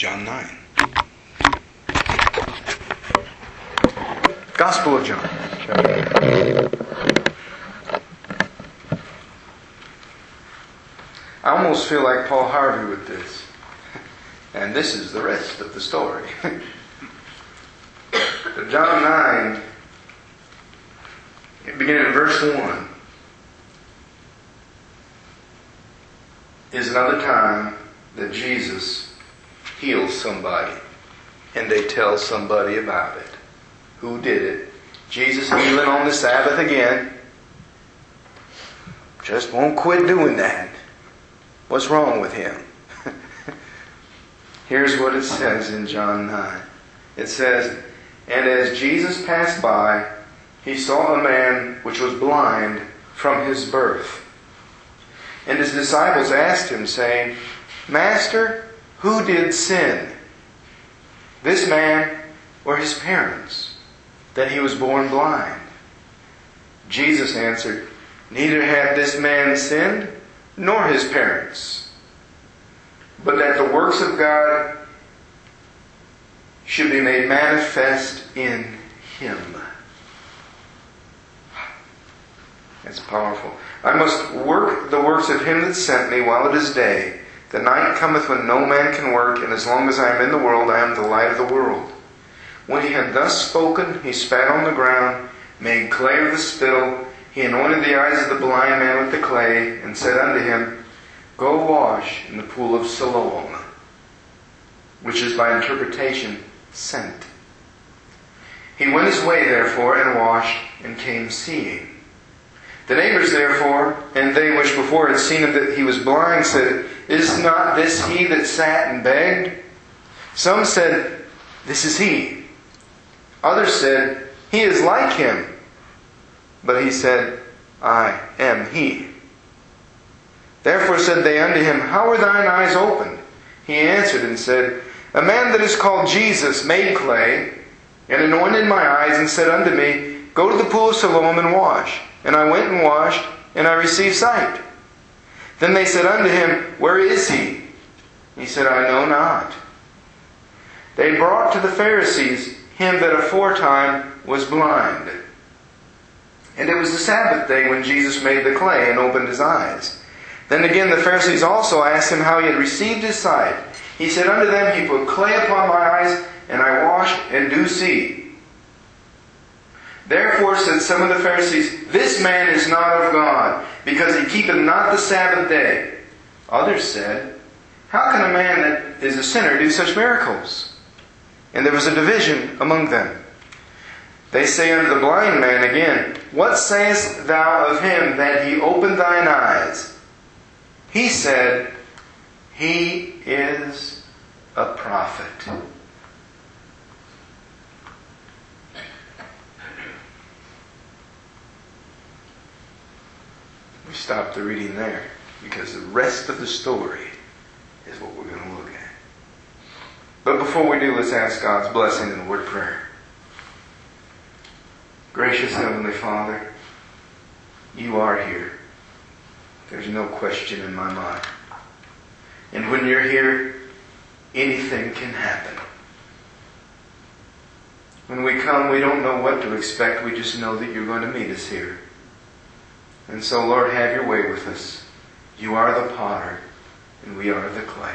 John 9. Gospel of John, chapter 9. I almost feel like Paul Harvey with this. And this is the rest of the story. But John 9, beginning in verse 1, is another time that Jesus heals somebody. And they tell somebody about it. Who did it? Jesus healing on the Sabbath again. Just won't quit doing that. What's wrong with him? Here's what it says in John 9. It says, "And as Jesus passed by, he saw a man which was blind from his birth. And his disciples asked him, saying, Master, who did sin, this man or his parents, that he was born blind? Jesus answered, Neither had this man sinned, nor his parents, but that the works of God should be made manifest in him." That's powerful. "I must work the works of him that sent me while it is day. The night cometh when no man can work, and as long as I am in the world, I am the light of the world." When he had thus spoken, he spat on the ground, made clay of the spittle. He anointed the eyes of the blind man with the clay, and said unto him, Go wash in the pool of Siloam, which is by interpretation, sent. He went his way, therefore, and washed, and came seeing. The neighbors, therefore, and they which before had seen him that he was blind, said, Is not this he that sat and begged? Some said, This is he. Others said, He is like him. But he said, I am he. Therefore said they unto him, How were thine eyes opened? He answered and said, A man that is called Jesus made clay, and anointed my eyes, and said unto me, Go to the pool of Siloam and wash. And I went and washed, and I received sight. Then they said unto him, Where is he? He said, I know not. They brought to the Pharisees him that aforetime was blind. And it was the Sabbath day when Jesus made the clay and opened his eyes. Then again the Pharisees also asked him how he had received his sight. He said unto them, He put clay upon my eyes, and I washed, and do see. Therefore said some of the Pharisees, This man is not of God, because he keepeth not the Sabbath day. Others said, How can a man that is a sinner do such miracles? And there was a division among them. They say unto the blind man again, What sayest thou of him that he opened thine eyes? He said, He is a prophet. We stop the reading there because the rest of the story is what we're going to look at. But before we do, let's ask God's blessing in a word of prayer. Gracious Heavenly Father, You are here. There's no question in my mind. And when You're here, anything can happen. When we come, we don't know what to expect. We just know that You're going to meet us here. And so, Lord, have Your way with us. You are the potter, and we are the clay.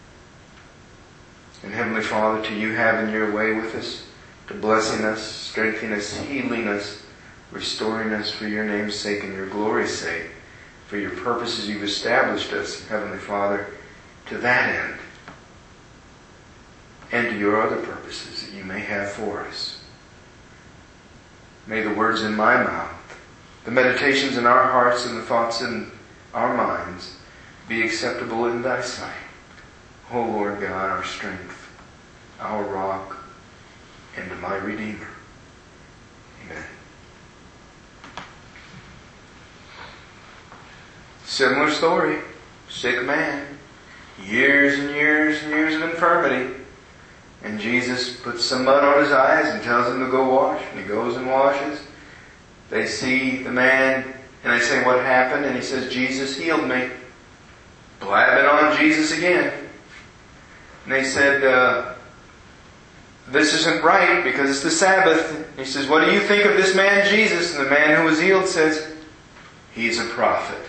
And Heavenly Father, to You having Your way with us, to blessing us, strengthening us, healing us, restoring us for Your name's sake and Your glory's sake, for Your purposes You've established us, Heavenly Father, to that end, and to Your other purposes that You may have for us. May the words in my mouth, the meditations in our hearts, and the thoughts in our minds be acceptable in Thy sight. O Lord God, our strength, our rock, and my Redeemer. Amen. Similar story. Sick man. Years and years and years of infirmity. And Jesus puts some mud on his eyes and tells him to go wash. And he goes and washes. They see the man and they say, What happened? And he says, Jesus healed me. Blabbing on Jesus again. And they said, this isn't right because it's the Sabbath. He says, what do you think of this man Jesus? And the man who was healed says, he's a prophet.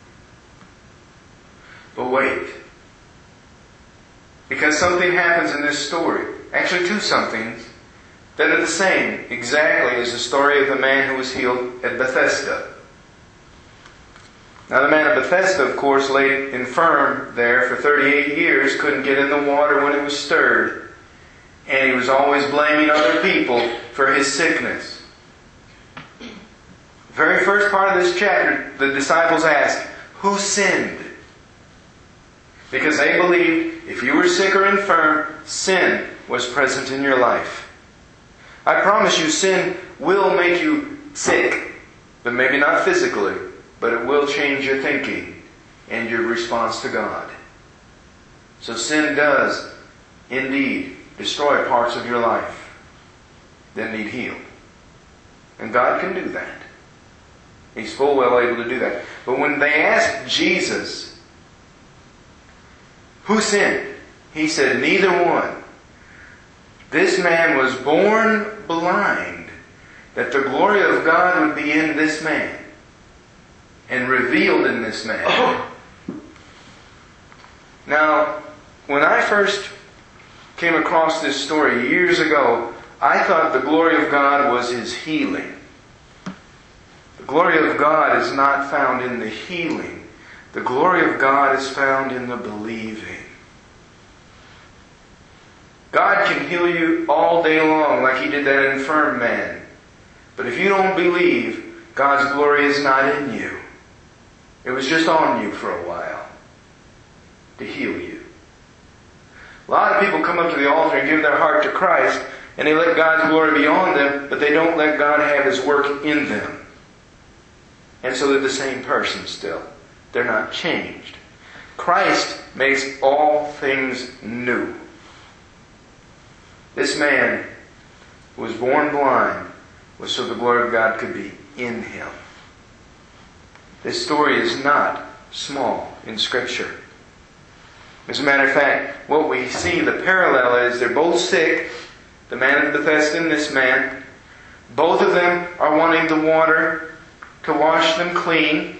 But wait. Because something happens in this story. Actually, two somethings that are the same exactly as the story of the man who was healed at Bethesda. Now the man at Bethesda, of course, lay infirm there for 38 years, couldn't get in the water when it was stirred. And he was always blaming other people for his sickness. The very first part of this chapter, the disciples asked, who sinned? Because they believed if you were sick or infirm, sin was present in your life. I promise you, sin will make you sick, but maybe not physically, but it will change your thinking and your response to God. So sin does indeed destroy parts of your life that need healed. And God can do that. He's full well able to do that. But when they asked Jesus, who sinned? He said, neither one. This man was born blind, that the glory of God would be in this man and revealed in this man. Oh. Now, when I first came across this story years ago, I thought the glory of God was His healing. The glory of God is not found in the healing. The glory of God is found in the believing. God can heal you all day long like He did that infirm man. But if you don't believe, God's glory is not in you. It was just on you for a while to heal you. A lot of people come up to the altar and give their heart to Christ, and they let God's glory be on them, but they don't let God have His work in them. And so they're the same person still. They're not changed. Christ makes all things new. This man who was born blind was so the glory of God could be in him. This story is not small in Scripture. As a matter of fact, what we see, the parallel is they're both sick, the man at Bethesda and this man. Both of them are wanting the water to wash them clean.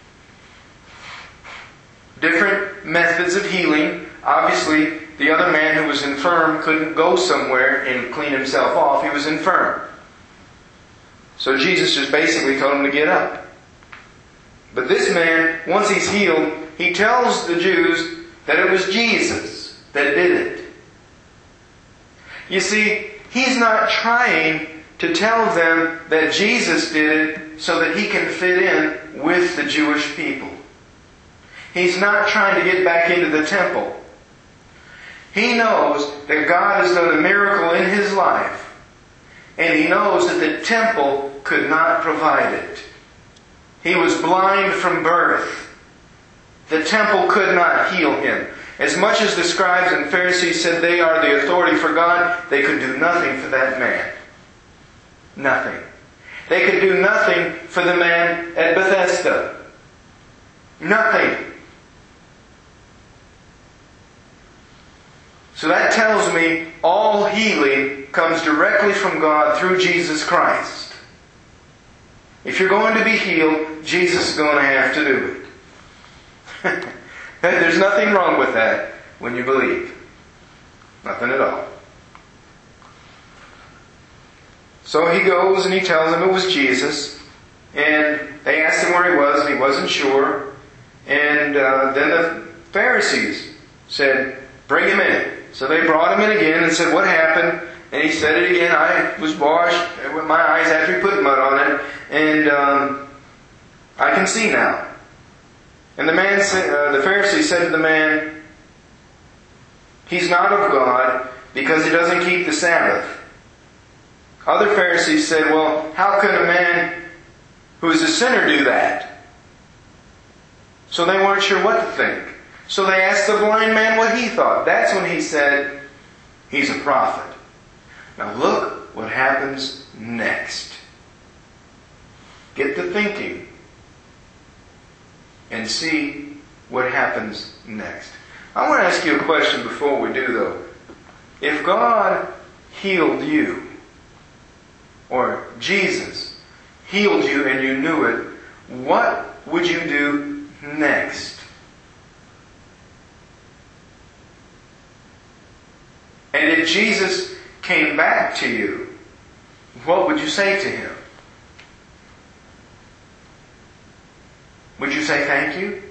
Different methods of healing. Obviously, the other man who was infirm couldn't go somewhere and clean himself off. He was infirm. So Jesus just basically told him to get up. But this man, once he's healed, he tells the Jews that it was Jesus that did it. You see, he's not trying to tell them that Jesus did it so that he can fit in with the Jewish people. He's not trying to get back into the temple. He knows that God has done a miracle in his life, and he knows that the temple could not provide it. He was blind from birth. The temple could not heal him. As much as the scribes and Pharisees said they are the authority for God, they could do nothing for that man. Nothing. They could do nothing for the man at Bethesda. Nothing. So that tells me all healing comes directly from God through Jesus Christ. If you're going to be healed, Jesus is going to have to do it. There's nothing wrong with that when you believe. Nothing at all. So he goes and he tells them it was Jesus. And they asked him where he was, and he wasn't sure. And then the Pharisees said, bring him in. So they brought him in again and said, what happened? And he said it again. I was washed with my eyes after he put mud on it. And I can see now. And the man said, the Pharisee said to the man, he's not of God because he doesn't keep the Sabbath. Other Pharisees said, well, how can a man who is a sinner do that? So they weren't sure what to think. So they asked the blind man what he thought. That's when he said, he's a prophet. Now look what happens next. Get to thinking and see what happens next. I want to ask you a question before we do, though. If God healed you, or Jesus healed you and you knew it, what would you do next? And if Jesus came back to you, what would you say to Him? Would you say thank you?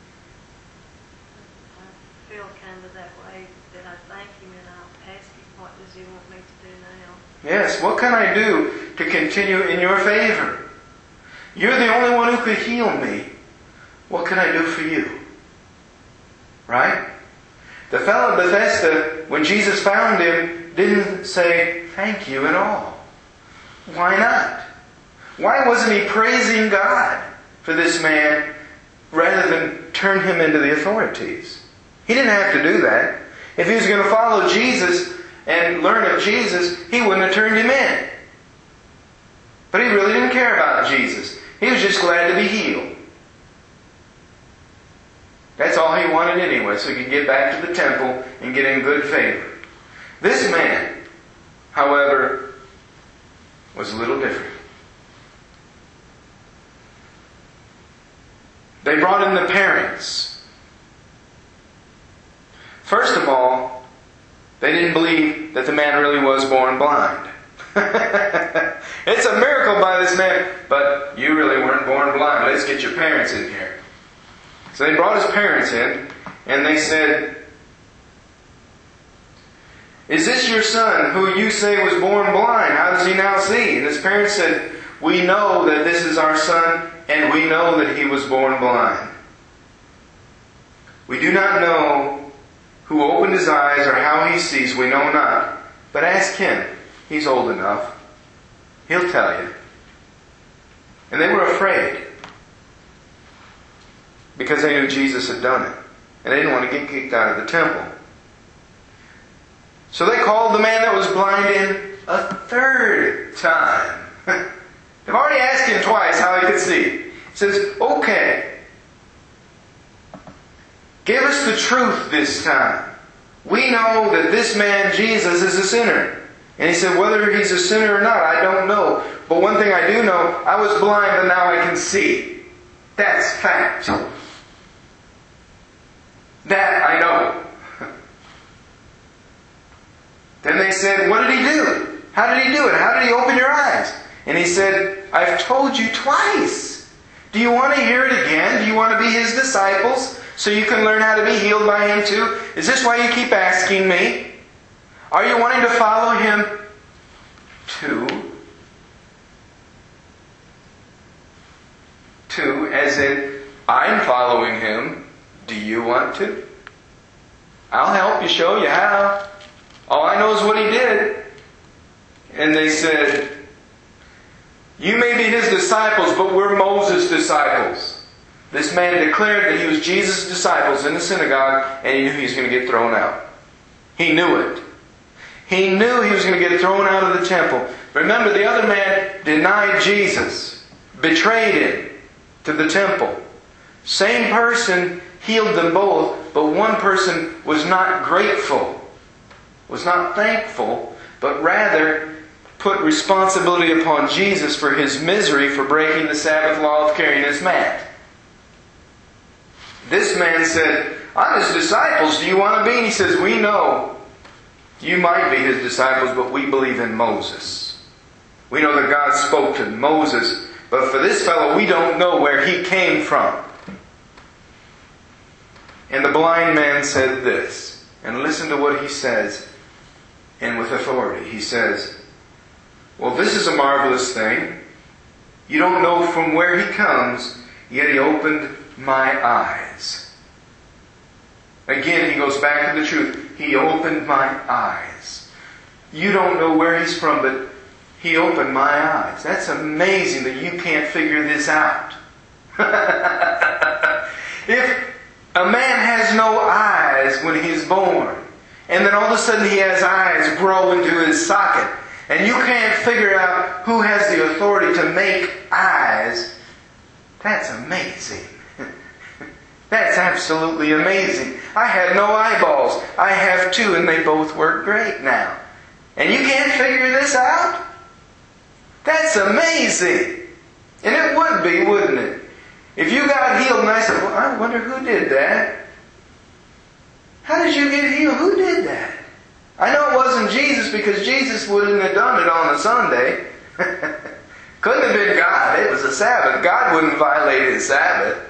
I feel kind of that way, that I thank Him and I'll ask Him, what does He want me to do now? Yes, what can I do to continue in your favor? You're the only one who could heal me. What can I do for you? Right? The fellow at Bethesda, when Jesus found him, didn't say thank you at all. Why not? Why wasn't he praising God for this man rather than turn him into the authorities? He didn't have to do that. If he was going to follow Jesus and learn of Jesus, he wouldn't have turned him in. But he really didn't care about Jesus. He was just glad to be healed. That's all he wanted anyway, so he could get back to the temple and get in good favor. This man, however, was a little different. They brought in the parents. First of all, they didn't believe that the man really was born blind. It's a miracle by this man, but you really weren't born blind. Let's get your parents in here. So they brought his parents in, and they said, "Is this your son, who you say was born blind? How does he now see?" And his parents said, "We know that this is our son, and we know that he was born blind. We do not know who opened his eyes or how he sees. We know not. But ask him. He's old enough. He'll tell you." And they were afraid, because they knew Jesus had done it. And they didn't want to get kicked out of the temple. So they called the man that was blind in a third time. They've already asked him twice how he could see. He says, "Okay, give us the truth this time. We know that this man, Jesus, is a sinner." And he said, "Whether he's a sinner or not, I don't know. But one thing I do know, I was blind, but now I can see. That's fact. That I know." Then they said, "What did he do? How did he do it? How did he open your eyes?" And he said, "I've told you twice. Do you want to hear it again? Do you want to be his disciples so you can learn how to be healed by him too? Is this why you keep asking me? Are you wanting to follow him too?" Too, as in, I'm following him. Do you want to? I'll help you, show you how. All I know is what he did. And they said, "You may be his disciples, but we're Moses' disciples." This man declared that he was Jesus' disciples in the synagogue, and he knew he was going to get thrown out. He knew it. He knew he was going to get thrown out of the temple. Remember, the other man denied Jesus, betrayed him to the temple. Same person healed them both, but one person was not grateful, was not thankful, but rather put responsibility upon Jesus for his misery for breaking the Sabbath law of carrying his mat. This man said, "I'm his disciples. Do you want to be?" And he says, "We know you might be his disciples, but we believe in Moses. We know that God spoke to Moses, but for this fellow, we don't know where he came from." And the blind man said this, and listen to what he says, and with authority. He says, "Well, this is a marvelous thing. You don't know from where he comes, yet he opened my eyes." Again, he goes back to the truth. He opened my eyes. You don't know where he's from, but he opened my eyes. That's amazing that you can't figure this out. If a man has no eyes when he's born, and then all of a sudden he has eyes grow into his socket, and you can't figure out who has the authority to make eyes, that's amazing. That's absolutely amazing. I had no eyeballs. I have two, and they both work great now. And you can't figure this out? That's amazing. And it would be, wouldn't it? If you got healed and I said, well, I wonder who did that. How did you get healed? Who did that? I know it wasn't Jesus, because Jesus wouldn't have done it on a Sunday. Couldn't have been God. It was a Sabbath. God wouldn't violate His Sabbath.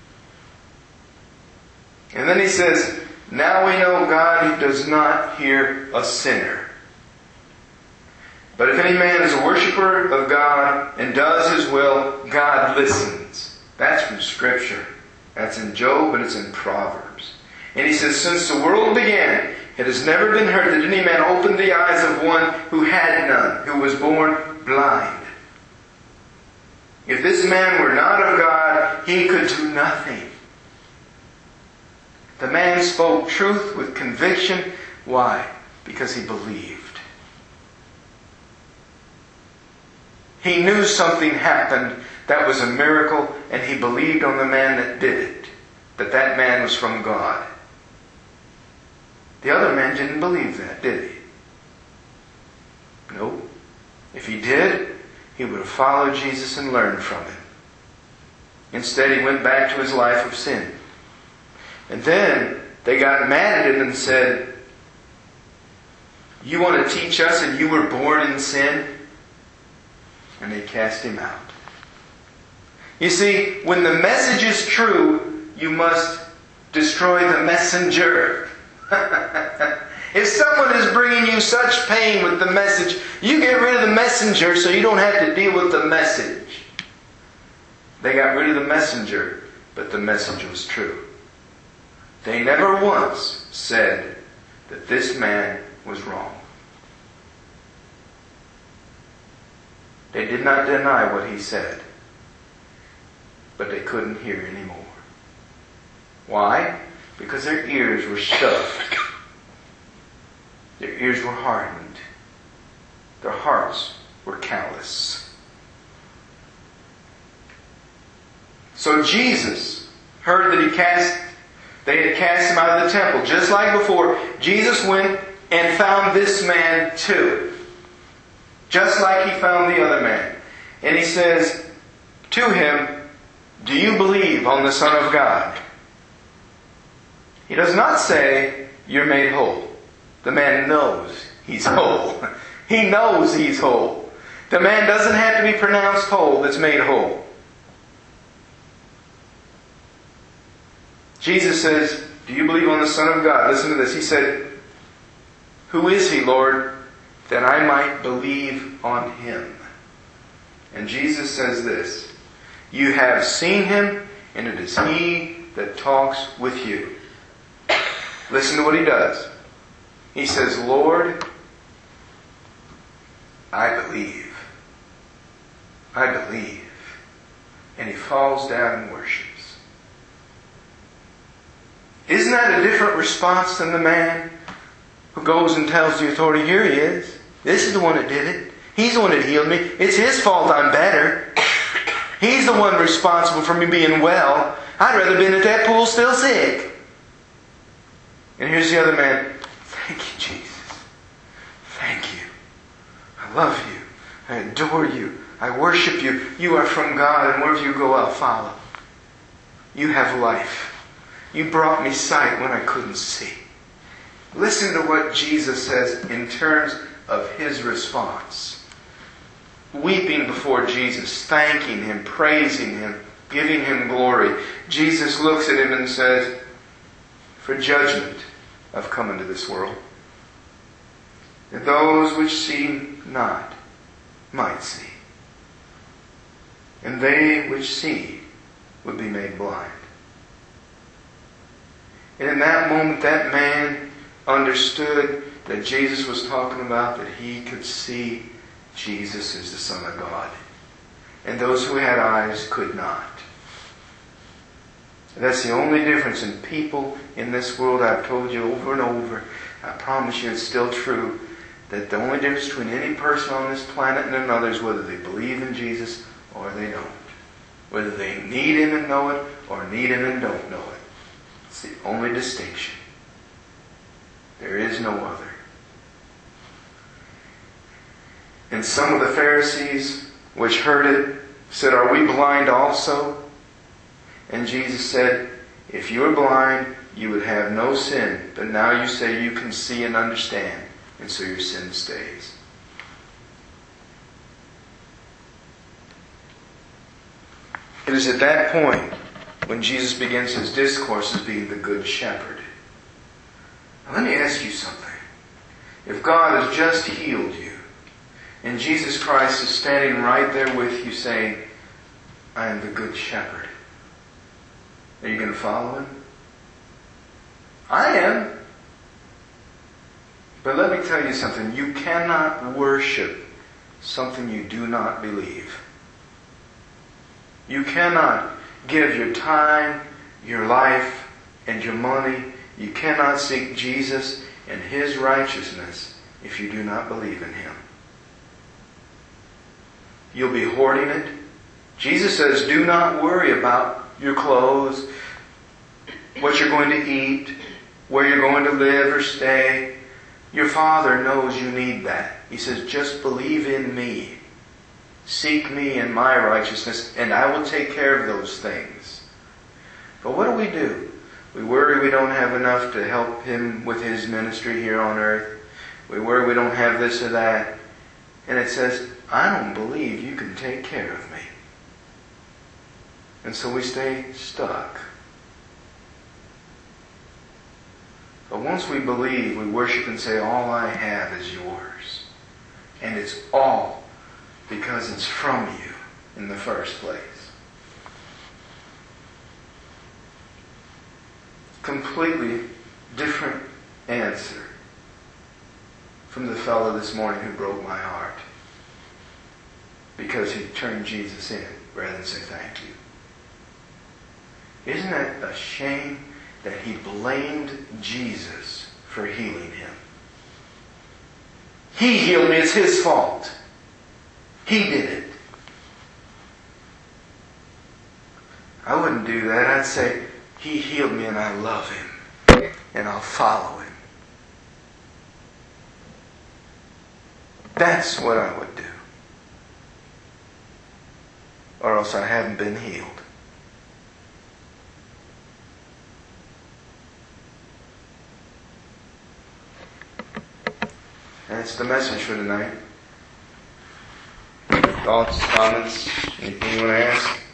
And then He says, now we know God does not hear a sinner. But if any man is a worshiper of God and does His will, God listens. That's from Scripture. That's in Job and it's in Proverbs. And He says, since the world began, it has never been heard that any man opened the eyes of one who had none, who was born blind. If this man were not of God, he could do nothing. The man spoke truth with conviction. Why? Because he believed. He knew something happened that was a miracle, and he believed on the man that did it, that man was from God. The other man didn't believe that, did he? No. If he did, he would have followed Jesus and learned from Him. Instead, he went back to his life of sin. And then they got mad at him and said, you want to teach us and you were born in sin? And they cast him out. You see, when the message is true, you must destroy the messenger. If someone is bringing you such pain with the message, you get rid of the messenger so you don't have to deal with the message. They got rid of the messenger, but the message was true. They never once said that this man was wrong. They did not deny what he said, but they couldn't hear anymore. Why? Because their ears were stuffed. Their ears were hardened. Their hearts were callous. So Jesus heard that they had cast him out of the temple. Just like before, Jesus went and found this man too. Just like He found the other man. And He says to him, do you believe on the Son of God? He does not say, you're made whole. The man knows he's whole. He knows he's whole. The man doesn't have to be pronounced whole that's made whole. Jesus says, do you believe on the Son of God? Listen to this. He said, who is He, Lord, that I might believe on Him? And Jesus says this, you have seen Him, and it is He that talks with you. Listen to what He does. He says, Lord, I believe. I believe. And He falls down and worships. Isn't that a different response than the man who goes and tells the authority, here he is. This is the one that did it. He's the one that healed me. It's his fault I'm better. He's the one responsible for me being well. I'd rather been at that pool still sick. And here's the other man. Thank you, Jesus. Thank you. I love you. I adore you. I worship you. You are from God, and wherever you go, I'll follow. You have life. You brought me sight when I couldn't see. Listen to what Jesus says in terms of His response. Weeping before Jesus, thanking Him, praising Him, giving Him glory. Jesus looks at him and says, for judgment I've come into this world, that those which see not might see, and they which see would be made blind. And in that moment, that man understood that Jesus was talking about that he could see Jesus as the Son of God. And those who had eyes could not. And that's the only difference in people in this world. I've told you over and over. I promise you it's still true. That the only difference between any person on this planet and another is whether they believe in Jesus or they don't. Whether they need Him and know it or need Him and don't know it. It's the only distinction. There is no other. And some of the Pharisees, which heard it, said, "Are we blind also?" And Jesus said, "If you were blind, you would have no sin. But now you say you can see and understand, and so your sin stays." It is at that point when Jesus begins his discourse as being the Good Shepherd. Now let me ask you something. If God has just healed you, and Jesus Christ is standing right there with you saying, "I am the Good Shepherd," are you going to follow him? I am. But let me tell you something. You cannot worship something you do not believe. You cannot give your time, your life, and your money. You cannot seek Jesus and His righteousness if you do not believe in Him. You'll be hoarding it. Jesus says, do not worry about your clothes, what you're going to eat, where you're going to live or stay. Your Father knows you need that. He says, just believe in me. Seek me and my righteousness, and I will take care of those things. But what do? We worry we don't have enough to help Him with His ministry here on earth. We worry we don't have this or that. And it says, I don't believe you can take care of me. And so we stay stuck. But once we believe, we worship and say, all I have is yours. And it's all because it's from you in the first place. Completely different answer from the fellow this morning who broke my heart because he turned Jesus in rather than say thank you. Isn't that a shame that he blamed Jesus for healing him? He healed me, it's His fault. He did it. I wouldn't do that. I'd say, He healed me and I love Him. And I'll follow Him. That's what I would do. Or else I haven't been healed. That's the message for tonight. Thoughts, comments, anything you want to ask?